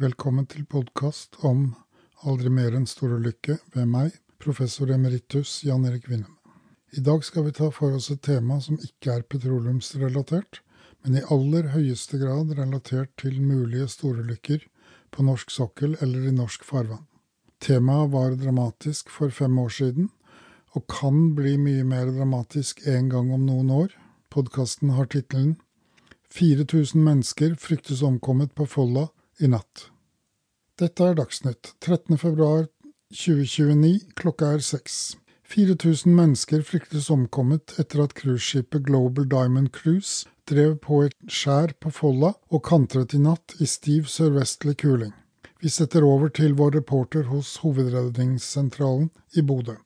Velkommen til podcast om Aldri mer en storulykke ved meg, professor emeritus Jan Erik Vinnem. I dag skal vi ta for oss et tema som ikke er petroleumsrelatert, men i aller høyeste grad relatert til mulige storulykker på norsk sokkel eller i norsk farvann. Temaet var dramatisk for 5 år siden, og kan bli mye mer dramatisk en gang om noen år. Podcasten har titelen 4000 mennesker fryktes omkommet på Folla i natt. Dette er Dagsnytt, 13. februar 2029, klokka er 6. 4000 mennesker fryktes omkommet etter at cruiseskipet Global Diamond Cruise drev på et skjær på Folla og kantret i natt i stiv sørvestlig kuling. Vi setter over til vår reporter hos Hovedredningssentralen i Bodø.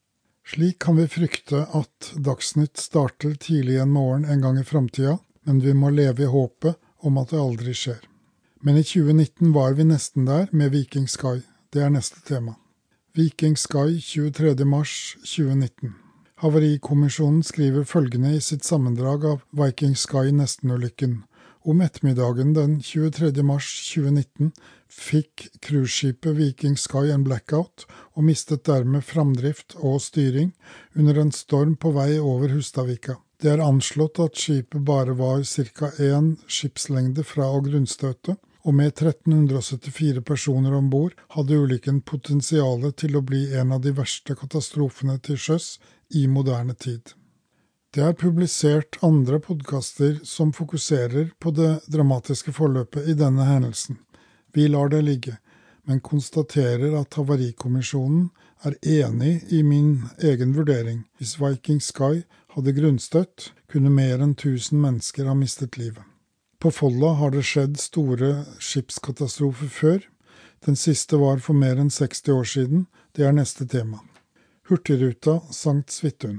Slik kan vi frykte at Dagsnytt starter tidlig en morgen en gang i fremtiden, men vi må leve i håpet om at det aldri skjer. Men i 2019 var vi nesten der med Viking Sky. Det er neste tema. Viking Sky 23. mars 2019. Havarikommisjonen skriver følgende i sitt sammendrag av Viking Sky nesten-ulykken. Om ettermiddagen den 23. mars 2019 fikk cruiseskipet Viking Sky en blackout og mistet dermed framdrift og styring under en storm på vei over Hustadvika. Det er anslått at skipet bare var ca. 1 skipslengde fra å grunnstøte, og med 1374 personer ombord hadde ulykken potensialet til å bli en av de verste katastrofene til sjøs i moderne tid. Det er publisert andre podcaster som fokuserer på det dramatiske forløpet i denne hendelsen. Vi lar det ligge, men konstaterer at Havarikommisjonen er enig i min egen vurdering. Hvis Viking Sky hadde grunnstøtt, kunne mer enn 1000 mennesker ha mistet livet. På Folla har det skjedd store skipskatastrofer før. Den siste var for mer enn 60 år siden. Det er neste tema. Hurtigruta Sankt Svithun.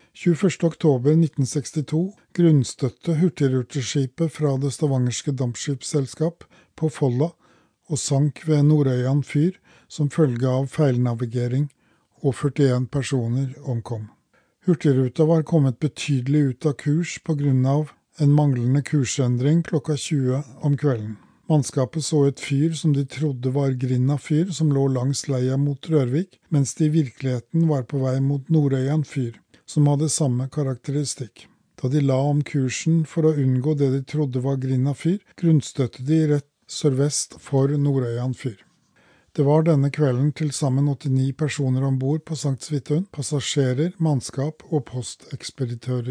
21. oktober 1962 grunnstøtte hurtigruteskipet fra det stavangerske dampskipsselskap på Folla og sank ved Nordøyan fyr som følge av feilnavigering, og 41 personer omkom. Hurtigruta var kommet betydelig ut av kurs på grunn av en manglende kursendring klokka 20 om kvelden. Mannskapet så et fyr som de trodde var Grinna fyr som lå langs leia mot Rørvik, mens de i virkeligheten var på vei mot Nordøyan fyr, som hadde samme karakteristikk. Da de la om kursen for å unngå det de trodde var Grinna fyr, grunnstøtte de rett sørvest for Nordøyan fyr. Det var denne kvelden til sammen 89 personer ombord på Sankt Svithun, passasjerer, mannskap og postekspeditører.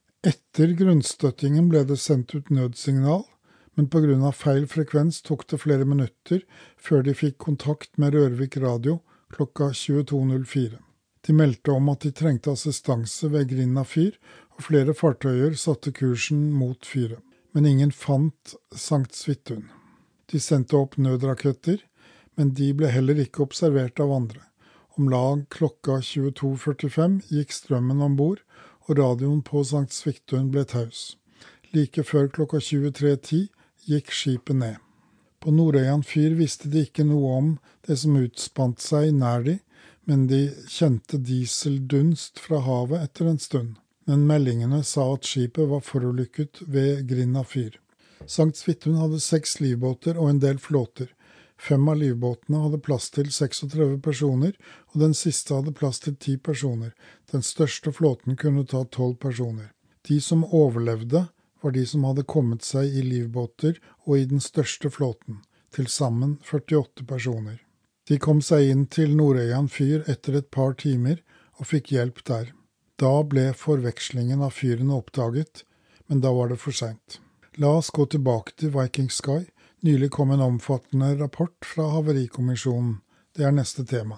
Etter grunnstøttingen ble det sendt ut nødsignal, men på grunn av feil frekvens tok det flere minutter før de fikk kontakt med Rørvik radio klokka 22.04. De meldte om at de trengte assistanse ved Grinna fyr, og flere fartøyer satte kursen mot fyret. Men ingen fant Sankt Svithun. De sendte opp nødraketter, men de ble heller ikke observert av andre. Om lag klokka 22.45 gikk strømmen ombord, og radioen på Sankt Svithun ble taus. Like før klokka 23.10 gikk skipet ned. På Nordøyan fyr visste de ikke noe om det som utspant seg nær de, men de kjente dieseldunst fra havet etter en stund. Men meldingene sa at skipet var forulykket ved Grinna fyr. Sankt Svithun hadde 6 livbåter og en del flåter. 5 av livbåtene hadde plass til 36 personer, og den siste hadde plass til 10 personer. Den største flåten kunne ta 12 personer. De som overlevde var de som hadde kommet seg i livbåter og i den største flåten, til sammen 48 personer. De kom seg inn til Nordøyan fyr etter et par timer og fikk hjelp der. Da ble forvekslingen av fyrene oppdaget, men da var det for sent. La oss gå tilbake til Viking Sky. Nylig kom en omfattende rapport fra Havarikommisjonen. Det er neste tema.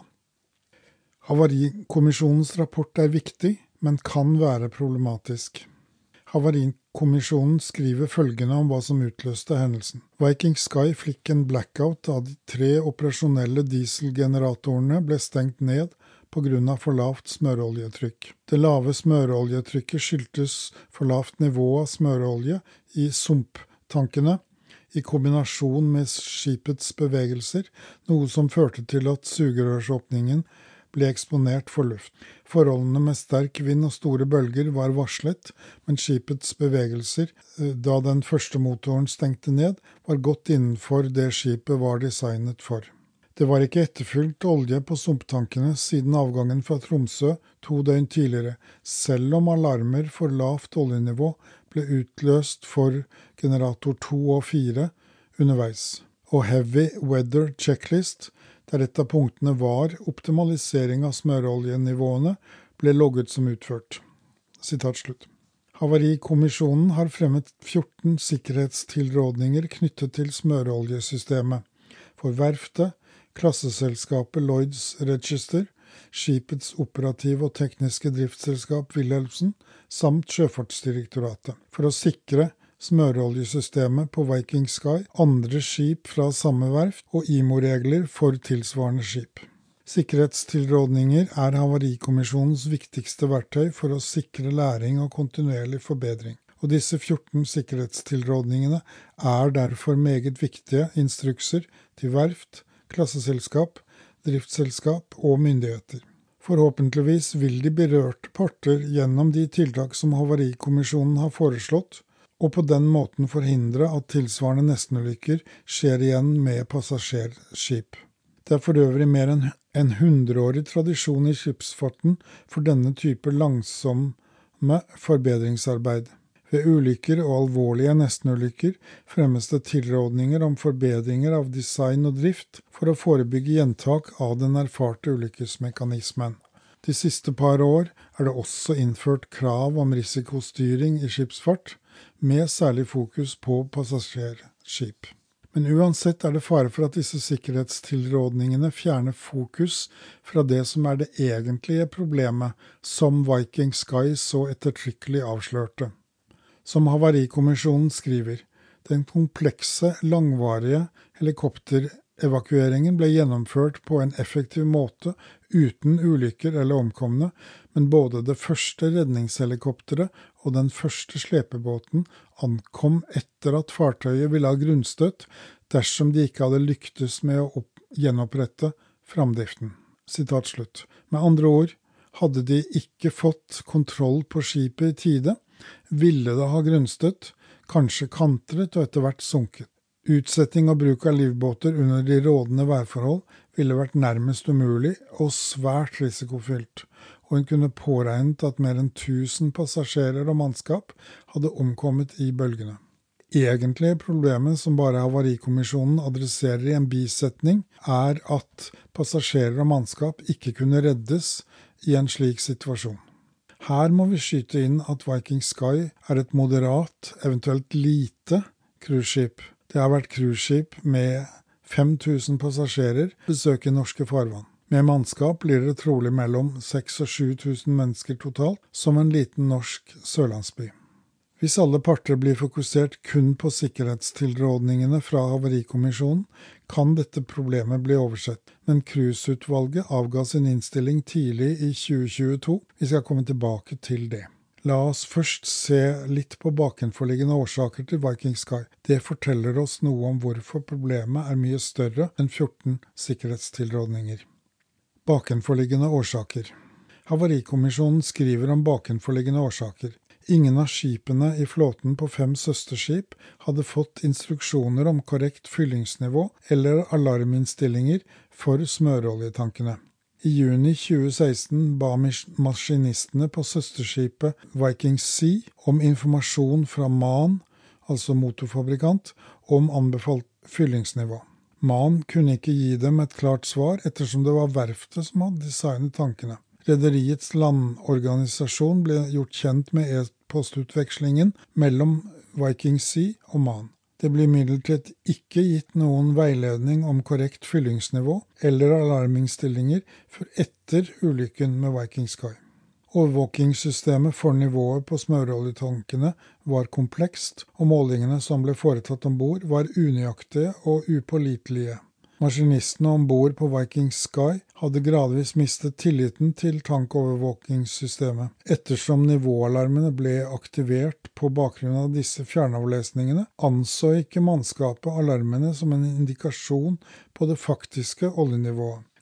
Havarikommisjonens rapport er viktig, men kan være problematisk. Havarikommisjonen skriver følgende om hva som utløste hendelsen. Viking Sky fikk en blackout da de 3 operasjonelle dieselgeneratorene ble stengt ned på grunn av for lavt smøroljetrykk. Det lave smøroljetrykket skyldtes for lavt nivå av smørolje i sumptankene, i kombinasjon med skipets bevegelser, noe som førte til at sugerørsåpningen ble eksponert for luft. Forholdene med sterk vind og store bølger var varslet, men skipets bevegelser, da den første motoren stengte ned, var godt innenfor det skipet var designet for. Det var ikke etterfylt olje på sumptankene siden avgangen fra Tromsø 2 døgn tidligere, selv om alarmer for lavt oljenivå ble utløst for generator 2 og 4 underveis. Og Heavy Weather Checklist, der et av punktene var optimalisering av smøroljenivåene, ble logget som utført. Sitat slutt. Havarikommisjonen har fremmet 14 sikkerhetstilrådninger knyttet til smøroljesystemet. For verftet, klasseselskapet Lloyds Register, skipets operative og tekniske driftsselskap Wilhelmsen, samt Sjøfartsdirektoratet, for å sikre smøroljesystemet på Viking Sky, andre skip fra samme verft og IMO-regler for tilsvarende skip. Sikkerhetstilrådninger er Havarikommisjonens viktigste verktøy for å sikre læring og kontinuerlig forbedring. Og disse 14 sikkerhetstilrådningene er derfor meget viktige instrukser til verft, klasseselskap, driftsselskap og myndigheter. Forhåpentligvis vil de berørte parter gjennom de tiltak som Havarikommisjonen har foreslått, og på den måten forhindre at tilsvarende nestenulykker skjer igjen med passasjerskip. Det er for øvrig mer enn en 100-årig tradisjon i skipsfarten for denne type langsomme forbedringsarbeid. Ved ulykker og alvorlige nestenulykker fremmes det tilrådninger om forbedringer av design og drift for å forebygge gjentak av den erfarte ulykkesmekanismen. De siste par år er det også innført krav om risikostyring i skipsfart, med særlig fokus på passasjerskip. Men uansett er det fare for at disse sikkerhetstilrådningene fjerner fokus fra det som er det egentlige problemet, som Viking Sky så ettertrykkelig avslørte. Som Havarikommisjonen skriver, den komplekse, langvarige helikopterevakueringen ble gjennomført på en effektiv måte uten ulykker eller omkomne, men både det første redningshelikopteret og den første slepebåten ankom etter at fartøyet ville ha grunnstøtt dersom de ikke hadde lyktes med å gjenopprette framdriften. Sitat slutt. Med andre ord, hadde de ikke fått kontroll på skipet i tide, ville det ha grunnstøtt, kanskje kantret og etter hvert sunket. Utsetting og bruk av livbåter under de rådende værforhold ville vært nærmest umulig og svært risikofylt, og hun kunne påregnet at mer enn 1000 passasjerer og mannskap hadde omkommet i bølgene. Egentlige problemet som bare Havarikommisjonen adresserer i en bisetning, er at passasjerer og mannskap ikke kunne reddes i en slik situasjon. Her må vi skyte inn at Viking Sky er et moderat, eventuelt lite, cruiseskip. Det har vært cruiseskip med 5000 passasjerer besøker norske farvann. Med mannskap blir det trolig mellom 6 og 7000 mennesker totalt, som en liten norsk sørlandsby. Hvis alle parter blir fokusert kun på sikkerhetstilrådningene fra Havarikommisjonen, kan dette problemet bli oversett, men cruiseutvalget avga sin innstilling tidlig i 2022. Vi skal komme tilbake til det. La oss først se litt på bakenforliggende årsaker til Viking Sky. Det forteller oss noe om hvorfor problemet er mye større enn 14 sikkerhetstilrådninger. Bakenforliggende årsaker. Havarikommisjonen skriver om bakenforliggende årsaker. Ingen av skipene i flåten på 5 søsterskip hadde fått instruksjoner om korrekt fyllingsnivå eller alarminnstillinger for smøroljetankene. I juni 2016 ba maskinistene på søsterskipet Viking Sea om informasjon fra MAN, altså motorfabrikant, om anbefalt fyllingsnivå. MAN kunne ikke gi dem et klart svar ettersom det var verftet som hadde designet tankene. Rederiets landorganisasjon ble gjort kjent med e-postutvekslingen mellom Viking Sea og MAN. Det ble imidlertid ikke gitt noen veiledning om korrekt fyllingsnivå eller alarminnstillinger før etter ulykken med Viking Sky. Overvåkingssystemet for nivået på smøroljetankene var komplekst, og målingene som ble foretatt ombord var unøyaktige og upålitelige. Maskinistene ombord på Viking Sky hadde gradvis mistet tilliten til tankovervåkingssystemet. Ettersom nivåalarmene ble aktivert på bakgrunn av disse fjernavlesningene, anså ikke mannskapet alarmene som en indikasjon på det faktiske oljenivået.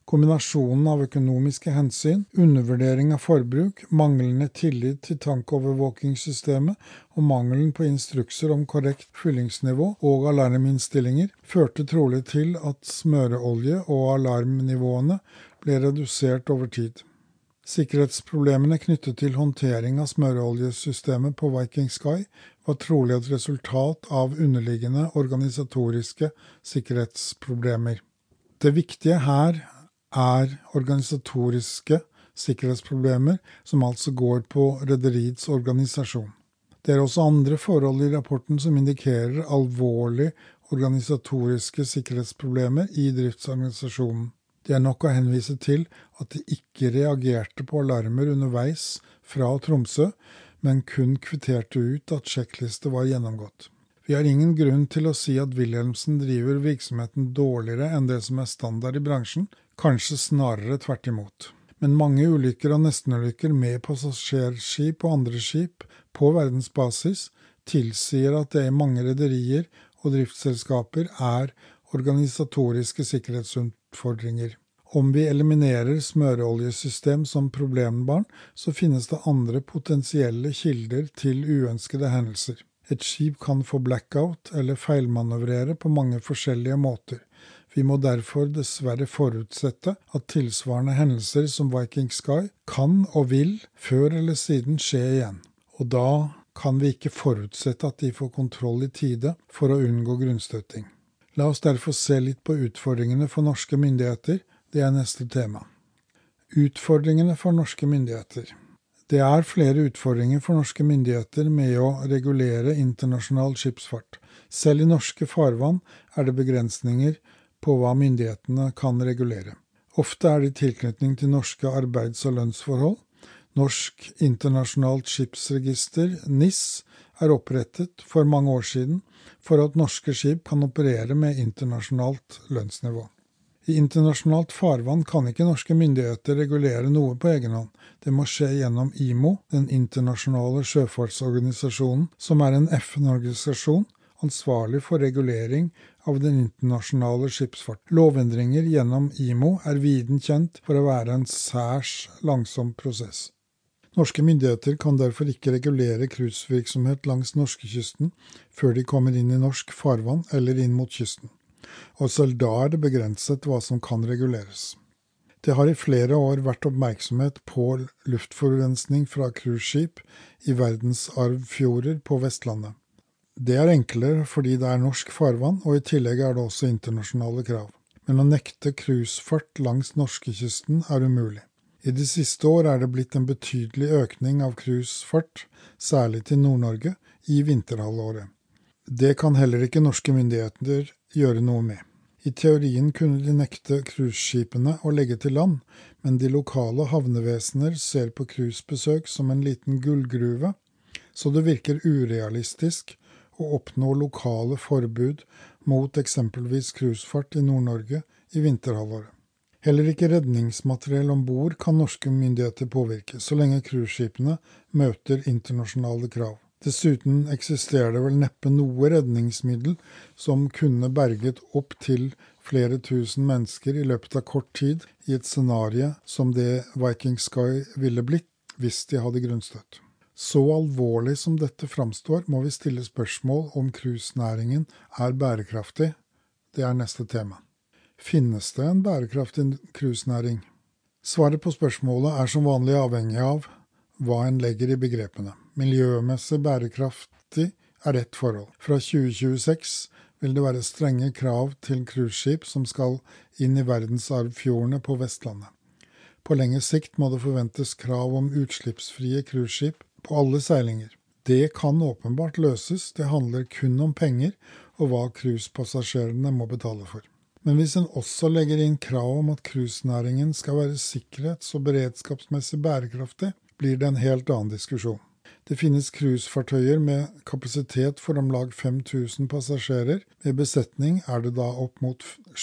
Kombinasjonen av økonomiske hensyn, undervurdering av forbruk, manglende tillit til tankovervåkingssystemet og mangelen på instrukser om korrekt fyllingsnivå og alarminnstillinger førte trolig til at smøreolje- og alarmnivåene ble redusert over tid. Sikkerhetsproblemene knyttet til håndtering av smøreoljesystemet på Viking Sky var trolig et resultat av underliggende organisatoriske sikkerhetsproblemer. Det viktige her er organisatoriske sikkerhetsproblemer som altså går på rederiets organisasjon. Det er også andre forhold i rapporten som indikerer alvorlige organisatoriske sikkerhetsproblemer i driftsorganisasjonen. Det er nok å henvise til at de ikke reagerte på alarmer underveis fra Tromsø, men kun kvitterte ut at sjekkliste var gjennomgått. Vi har ingen grunn til å si at Wilhelmsen driver virksomheten dårligere enn det som er standard i bransjen, kanskje snarere tvert imot. Men mange ulykker og nestenulykker med passasjerskip og andre skip på verdensbasis tilsier at det i mange rederier og driftsselskaper er organisatoriske sikkerhetsutfordringer. Om vi eliminerer smøreoljesystem som problembarn, så finnes det andre potensielle kilder til uønskede hendelser. Et skip kan få blackout eller feilmanøvrere på mange forskjellige måter. Vi må derfor dessverre forutsette at tilsvarende hendelser som Viking Sky kan og vil før eller siden skje igjen. Og da kan vi ikke forutsette at de får kontroll i tide for å unngå grunnstøting. La oss derfor se litt på utfordringene for norske myndigheter. Det er neste tema. Utfordringene for norske myndigheter. Det er flere utfordringer for norske myndigheter med å regulere internasjonal skipsfart. Selv i norske farvann er det begrensninger på hva myndighetene kan regulere. Ofte er det i tilknytning til norske arbeids- og lønnsforhold. Norsk internasjonalt skipsregister, NIS, er opprettet for mange år siden for at norske skip kan operere med internasjonalt lønnsnivå. I internasjonalt farvann kan ikke norske myndigheter regulere noe på egen hånd. Det må skje gjennom IMO, den internasjonale sjøfartsorganisasjonen, som er en FN-organisasjon ansvarlig for regulering av den internasjonale skipsfart. Lovendringer gjennom IMO er viden kjent for å være en særs langsom prosess. Norske myndigheter kan derfor ikke regulere cruisevirksomhet langs norskekysten før de kommer inn i norsk farvann eller inn mot kysten. Og selv da er det begrenset hva som kan reguleres. Det har i flere år vært oppmerksomhet på luftforurensning fra cruiseskip i verdensarvfjorder på Vestlandet. Det er enklere fordi det er norsk farvann, og i tillegg er det også internasjonale krav. Men å nekte cruisefart langs norskekysten er umulig. I de siste år er det blitt en betydelig økning av cruisefart, særlig til Nord-Norge, i vinterhalvåret. Det kan heller ikke norske myndigheter gjøre noe med. I teorien kunne de nekte cruiseskipene å legge til land, men de lokale havnevesener ser på cruisebesøk som en liten gullgruve, så det virker urealistisk å oppnå lokale forbud mot eksempelvis cruisefart i Nord-Norge i vinterhalvåret. Heller ikke redningsmateriell ombord kan norske myndigheter påvirke, så lenge cruiseskipene møter internasjonale krav. Dessuten eksisterer det vel neppe noe redningsmiddel som kunne berget opp til flere tusen mennesker i løpet av kort tid i et scenario som det Viking Sky ville blitt hvis de hadde grunnstøtt. Så alvorlig som dette framstår, må vi stille spørsmål om cruisenæringen er bærekraftig. Det er neste tema. Finnes det en bærekraftig cruisenæring? Svaret på spørsmålet er som vanlig avhengig av hva en legger i begrepene. Miljømessig bærekraftig er ett forhold. Fra 2026 vil det være strenge krav til cruiseskip som skal inn i verdensarvfjordene på Vestlandet. På lengre sikt må det forventes krav om utslippsfrie cruiseskip på alle seilinger. Det kan åpenbart løses, det handler kun om penger og hva cruisepassasjerene må betale for. Men hvis en også legger inn krav om at cruisenæringen skal være sikkerhets- og beredskapsmessig bærekraftig, blir det en helt annen diskusjon. Det finnes cruisefartøyer med kapasitet for om lag 5000 passasjerer. Med besetning er det da opp mot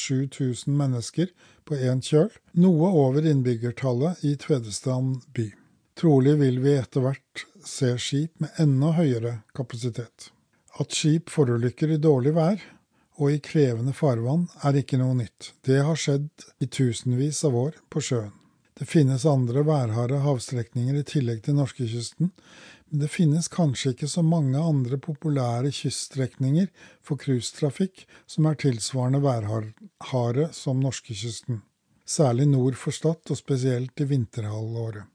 7000 mennesker på en kjøl, noe over innbyggertallet i Tvedestrand by. Trolig vil vi etter hvert se skip med enda høyere kapasitet. At skip forulykker i dårlig vær, og i krevende farvann er ikke noe nytt. Det har skjedd i tusenvis av år på sjøen. Det finnes andre værharde havstrekninger i tillegg til norskekysten, men det finnes kanskje ikke så mange andre populære kyststrekninger for cruisetrafikk som er tilsvarende værharde som norskekysten. Særlig nord for Stad og spesielt i vinterhalvåret.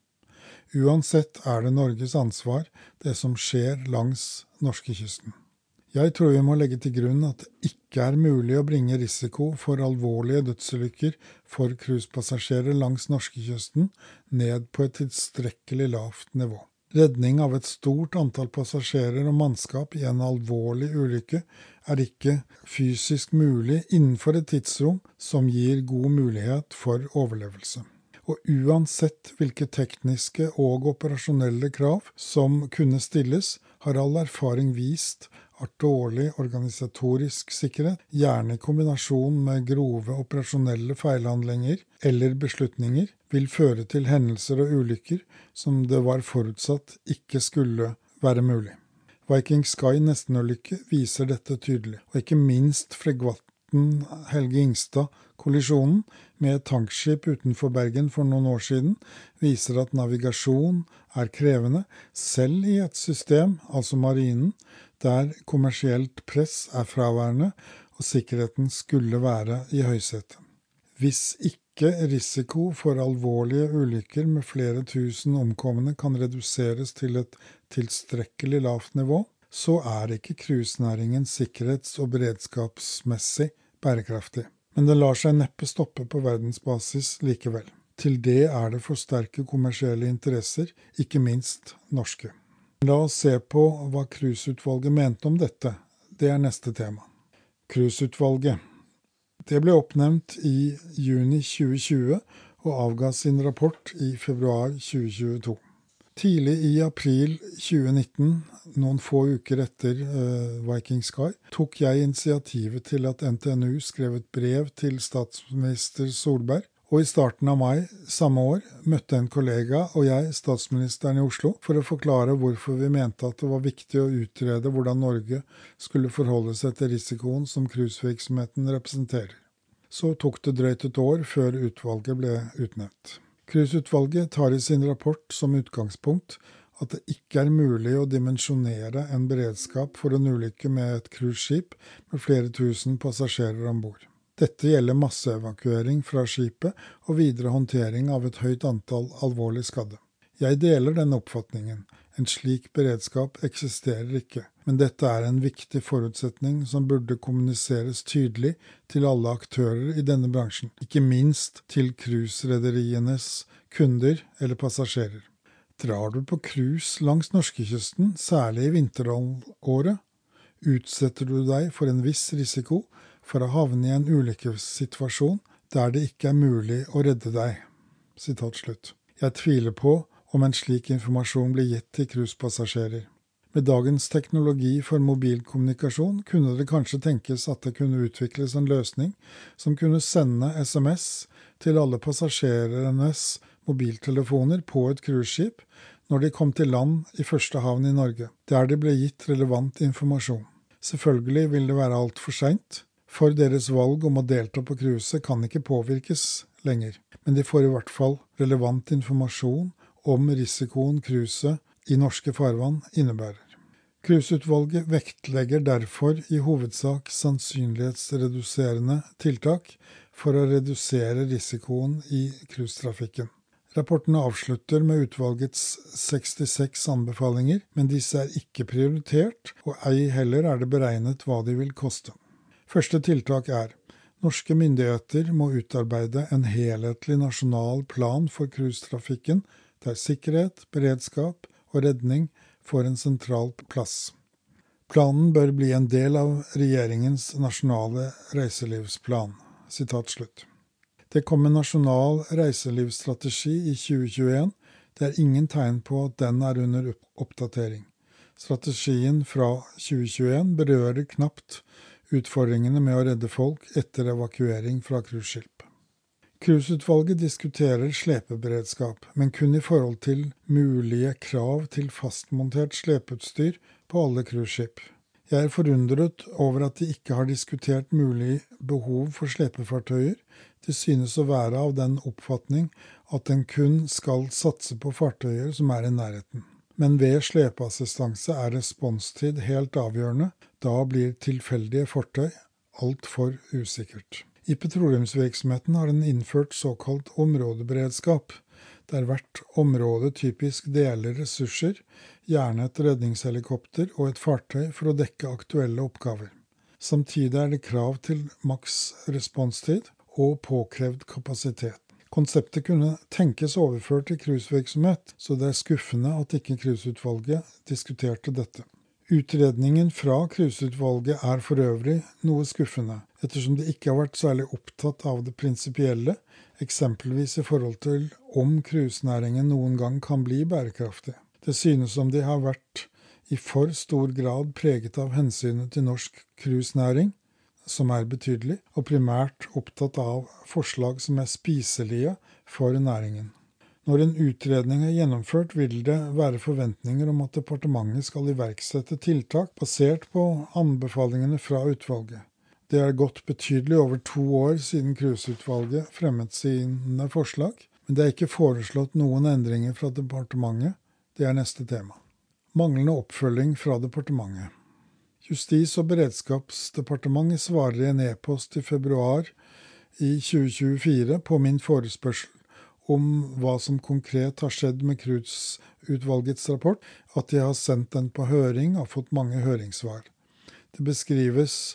Uansett er det Norges ansvar, det som skjer langs norskekysten. Jeg tror vi må legge til grunn at det ikke er mulig å bringe risiko for alvorlige dødsulykker for cruisepassasjerer langs norskekysten ned på et tilstrekkelig lavt nivå. Redning av et stort antall passasjerer og mannskap i en alvorlig ulykke er ikke fysisk mulig innenfor et tidsrom som gir god mulighet for overlevelse. Og uansett hvilke tekniske og operasjonelle krav som kunne stilles, har all erfaring vist at dårlig organisatorisk sikkerhet, gjerne i kombinasjon med grove operasjonelle feilhandlinger eller beslutninger, vil føre til hendelser og ulykker som det var forutsatt ikke skulle være mulig. Viking Sky nestenulykke viser dette tydelig, og ikke minst fregatten Helge Ingstad-kollisjonen med et tankskip utenfor Bergen for noen år siden viser at navigasjon er krevende, selv i et system, altså marinen, der kommersielt press er fraværende og sikkerheten skulle være i høysetet. Hvis ikke risiko for alvorlige ulykker med flere tusen omkomne kan reduseres til et tilstrekkelig lavt nivå, så er ikke cruisenæringen sikkerhets- og beredskapsmessig bærekraftig. Men det lar seg neppe stoppe på verdensbasis likevel. Til det er det for sterke kommersielle interesser, ikke minst norske. La oss se på hva cruiseutvalget mente om dette. Det er neste tema. Cruiseutvalget. Det ble oppnevnt i juni 2020 og avga sin rapport i februar 2022. Tidlig i april 2019, noen få uker etter Viking Sky, tok jeg initiativet til at NTNU skrev et brev til statsminister Solberg, og i starten av mai samme år møtte en kollega og jeg statsministeren i Oslo for å forklare hvorfor vi mente at det var viktig å utrede hvordan Norge skulle forholde seg til risikoen som cruisevirksomheten representerer. Så tok det drøyt et år før utvalget ble utnevnt. Cruiseutvalget tar i sin rapport som utgangspunkt at det ikke er mulig å dimensjonere en beredskap for en ulykke med et cruiseskip med flere tusen passasjerer ombord. Dette gjelder masseevakuering fra skipet og videre håndtering av et høyt antall alvorlig skadde. Jeg deler den oppfatningen. En slik beredskap eksisterer ikke, men dette er en viktig forutsetning som burde kommuniseres tydelig til alle aktører i denne bransjen, ikke minst til cruiserederienes kunder eller passasjerer. Drar du på cruise langs norskekysten, særlig i vinterhalvåret, utsetter du deg for en viss risiko for å havne i en ulykkessituasjon der det ikke er mulig å redde deg. Sitat slutt. Jeg tviler på om en slik informasjon blir gitt til cruisepassasjerer. Med dagens teknologi for mobilkommunikasjon kunne det kanskje tenkes at det kunne utvikles en løsning som kunne sende SMS til alle passasjerenes mobiltelefoner på et cruiseskip når de kom til land i første havn i Norge, der det ble gitt relevant informasjon. Selvfølgelig vil det være alt for sent, for deres valg om å delta på cruiset kan ikke påvirkes lenger, men de får i hvert fall relevant informasjon om risikoen cruiset i norske farvann innebærer. Cruiseutvalget vektlegger derfor i hovedsak sannsynlighetsreduserende tiltak for å redusere risikoen i cruisetrafikken. Rapporten avslutter med utvalgets 66 anbefalinger, men disse er ikke prioritert, og ei heller er det beregnet hva de vil koste. Første tiltak er: norske myndigheter må utarbeide en helhetlig nasjonal plan for cruisetrafikken, der sikkerhet, beredskap og redning får en sentral plass. Planen bør bli en del av regjeringens nasjonale reiselivsplan. Sitat slutt. Det kom en nasjonal reiselivsstrategi i 2021. Det er ingen tegn på at den er under oppdatering. Strategien fra 2021 berører knapt utfordringene med å redde folk etter evakuering fra cruiseskip. Cruiseutvalget diskuterer slepeberedskap, men kun i forhold til mulige krav til fastmontert slepeutstyr på alle cruiseskip. Jeg er forundret over at de ikke har diskutert mulig behov for slepefartøyer. Det synes å være av den oppfatning at en kun skal satse på fartøyer som er i nærheten. Men ved slepeassistanse er responstid helt avgjørende, da blir tilfeldige fartøy altfor usikkert. I petroleumsvirksomheten har den innført såkalt områdeberedskap, der hvert område typisk deler ressurser, gjerne et redningshelikopter og et fartøy for å dekke aktuelle oppgaver. Samtidig er det krav til maks responstid og påkrevd kapasitet. Konseptet kunne tenkes overført til cruisevirksomhet, så det er skuffende at ikke cruiseutvalget diskuterte dette. Utredningen fra cruiseutvalget er for øvrig noe skuffende, ettersom de ikke har vært særlig opptatt av det prinsipielle, eksempelvis i forhold til om cruisenæringen noen gang kan bli bærekraftig. Det synes som de har vært i for stor grad preget av hensynet til norsk cruisenæring, som er betydelig, og primært opptatt av forslag som er spiselige for næringen. Når en utredning er gjennomført, vil det være forventninger om at departementet skal iverksette tiltak basert på anbefalingene fra utvalget. Det er gått betydelig over 2 år siden cruiseutvalget fremmet sine forslag, men det er ikke foreslått noen endringer fra departementet. Det er neste tema. Manglende oppfølging fra departementet. Justis- og beredskapsdepartementet svarer i en e-post i februar i 2024 på min forespørsel om hva som konkret har skjedd med cruiseutvalgets rapport, at de har sendt den på høring og fått mange høringssvar. Det beskrives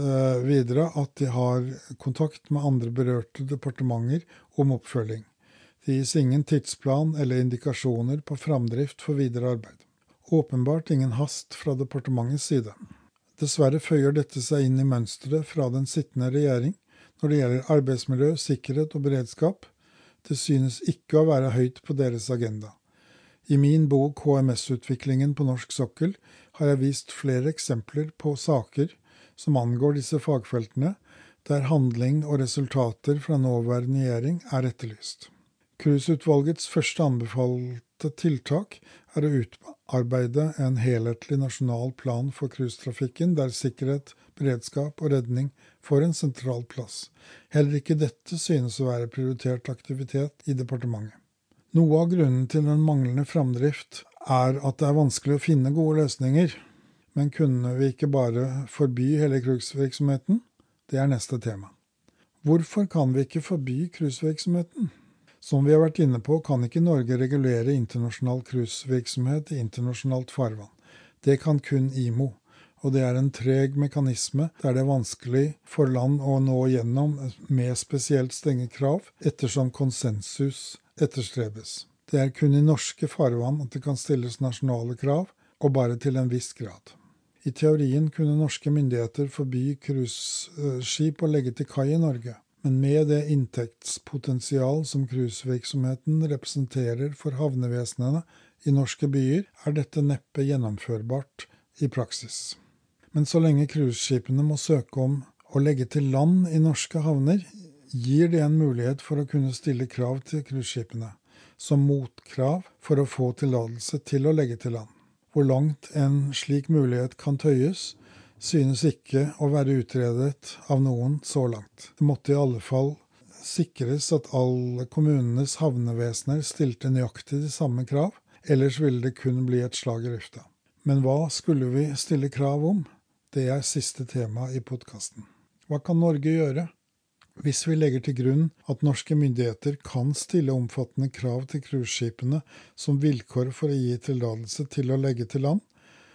videre at de har kontakt med andre berørte departementer om oppfølging. Det gis ingen tidsplan eller indikasjoner på framdrift for videre arbeid. Åpenbart ingen hast fra departementets side. Dessverre føyer dette seg inn i mønsteret fra den sittende regjering når det gjelder arbeidsmiljø, sikkerhet og beredskap. Det synes ikke å være høyt på deres agenda. I min bok HMS-utviklingen på norsk sokkel har jeg vist flere eksempler på saker som angår disse fagfeltene, der handling og resultater fra nåværende regjering er etterlyst. Cruiseutvalgets første anbefalte tiltak er å utarbeide en helhetlig nasjonal plan for cruisetrafikken, der sikkerhet, beredskap og redning får en sentral plass. Heller ikke dette synes å være prioritert aktivitet i departementet. Noe av grunnen til den manglende framdrift er at det er vanskelig å finne gode løsninger. Men kunne vi ikke bare forby hele cruisevirksomheten? Det er neste tema. Hvorfor kan vi ikke forby cruisevirksomheten? Som vi har vært inne på, kan ikke Norge regulere internasjonal cruisevirksomhet i internasjonalt farvann. Det kan kun IMO, og det er en treg mekanisme der det er vanskelig for land å nå gjennom med spesielt strenge krav, ettersom konsensus etterstrebes. Det er kun i norske farvann at det kan stilles nasjonale krav, og bare til en viss grad. I teorien kunne norske myndigheter forby cruiseskip å legge til kai i Norge, men med det inntektspotensial som cruisevirksomheten representerer for havnevesenene i norske byer, er dette neppe gjennomførbart i praksis. Men så lenge cruiseskipene må søke om å legge til land i norske havner, gir det en mulighet for å kunne stille krav til cruiseskipene, som motkrav for å få tillatelse til å legge til land. Hvor langt en slik mulighet kan tøyes, synes ikke å være utredet av noen så langt. Det måtte i alle fall sikres at alle kommunenes havnevesener stilte nøyaktig de samme krav, ellers ville det kun bli et slag i lufta. Men hva skulle vi stille krav om? Det er siste tema i podcasten. Hva kan Norge gjøre? Hvis vi legger til grunn at norske myndigheter kan stille omfattende krav til cruiseskipene som vilkår for å gi tillatelse til å legge til land,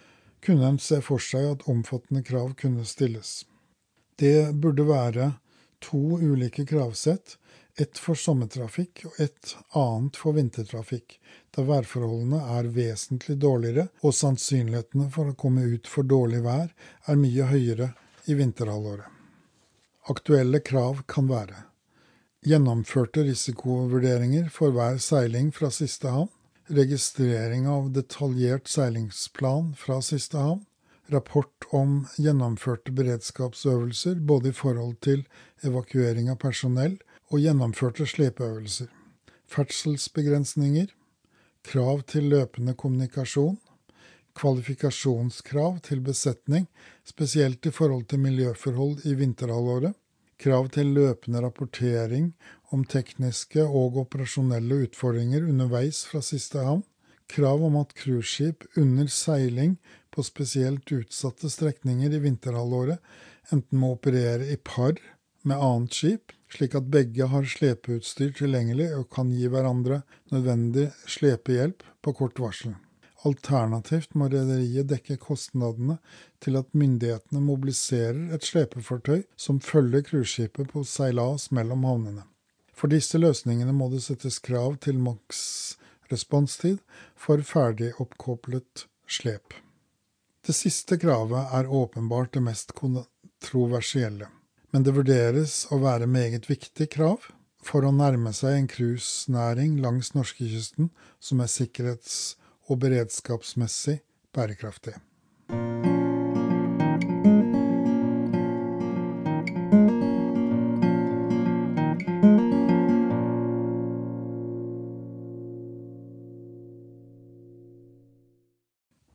kunne de se for seg at omfattende krav kunne stilles. Det burde være 2 ulike kravsett, ett for sommertrafikk og ett annet for vintertrafikk, da værforholdene er vesentlig dårligere og sannsynlighetene for å komme ut for dårlig vær er mye høyere i vinterhalvåret. Aktuelle krav kan være gjennomførte risikovurderinger for hver seiling fra siste havn, registrering av detaljert seilingsplan fra siste havn, rapport om gjennomførte beredskapsøvelser både i forhold til evakuering av personell og gjennomførte slepeøvelser, ferdselsbegrensninger, krav til løpende kommunikasjon, kvalifikasjonskrav til besetning, spesielt i forhold til miljøforhold i vinterhalvåret, krav til løpende rapportering om tekniske og operasjonelle utfordringer underveis fra siste havn, krav om at cruiseskip under seiling på spesielt utsatte strekninger i vinterhalvåret enten må operere i par med annet skip, slik at begge har slepeutstyr tilgjengelig og kan gi hverandre nødvendig slepehjelp på kort varsel. Alternativt må rederiet dekke kostnadene til at myndighetene mobiliserer et slepefartøy som følger cruiseskipet på seilas mellom havnene. For disse løsningene må det settes krav til maks responstid for ferdig oppkoblet slep. Det siste kravet er åpenbart det mest kontroversielle, men det vurderes å være meget viktig krav for å nærme seg en cruisenæring langs norskekysten som er sikkerhets- og beredskapsmessig bærekraftig.